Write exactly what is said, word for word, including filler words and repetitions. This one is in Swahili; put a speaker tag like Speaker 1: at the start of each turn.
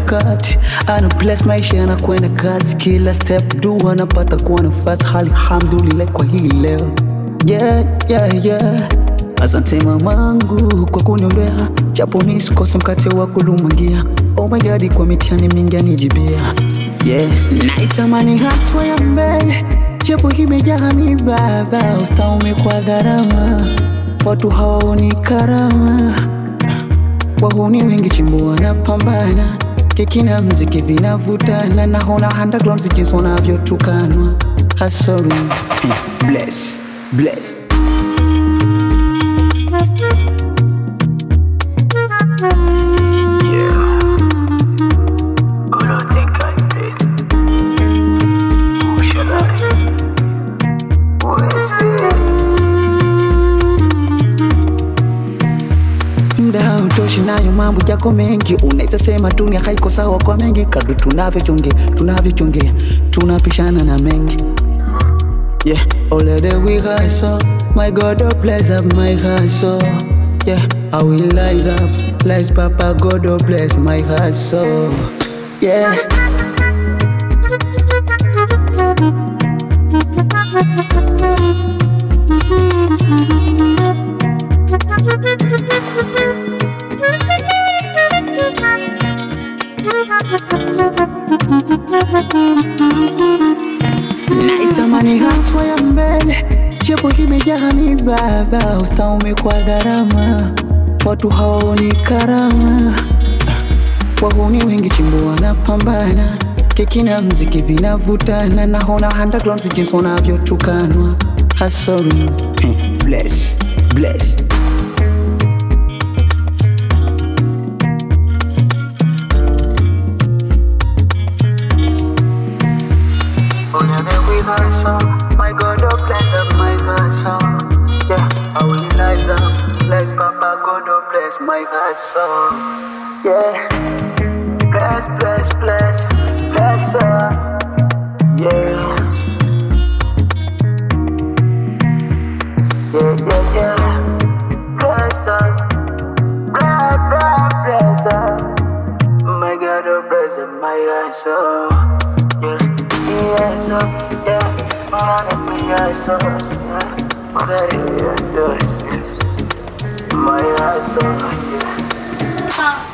Speaker 1: wakati ana bless maisha na kwenda kazi, kila step dua napata kuwa nafasi, alhamdulillah kwa hii leo. Yeah, yeah, yeah. Asante mamangu kwa kuniombea, japo nisikose mkate wa kulumangia. Oh my God, kwa mitihani mingi anijibia. Yeah, naitamani hatua ya mbele, japo imejaa mibaba. Usta umekuwa gharama, watu hawaoni karama. Wahuni wengi chimbo wanapambana, keki na mziki vinavutana. Naona underground jinsi wanavyotukanwa. Hustle, bless, bless. Mda utoshi nayo mambo yako mengi, unaita sema dunia haiko sawa kwa mengi. Kadri tunavyochongea, tunavyochongea, tunapishana na mengi. Yeah, all of the we hustle, my God, oh bless up my hustle. Yeah, I will rise up, rise Papa God, oh bless my hustle. Yeah. Naitamani hatua ya mbele, japo imejaa mibaba. Usta umekuwa gharama, watu hawaoni karama. Wahuni wengi chimbo wanapambana, keki na mziki vinavutana. Naona underground jinsi wanavyotukanwa. Hustle, bless, bless. My God, oh bless up my hustle. Yeah, I will rise up, bless Papa God, oh bless my hustle. Yeah, bless, bless, bless, bless up. Yeah, yeah, yeah, yeah. Bless up, bless, bless, bless up. My God, oh bless up my hustle. Yeah, yes, up, yeah. My soul, my soul, yeah.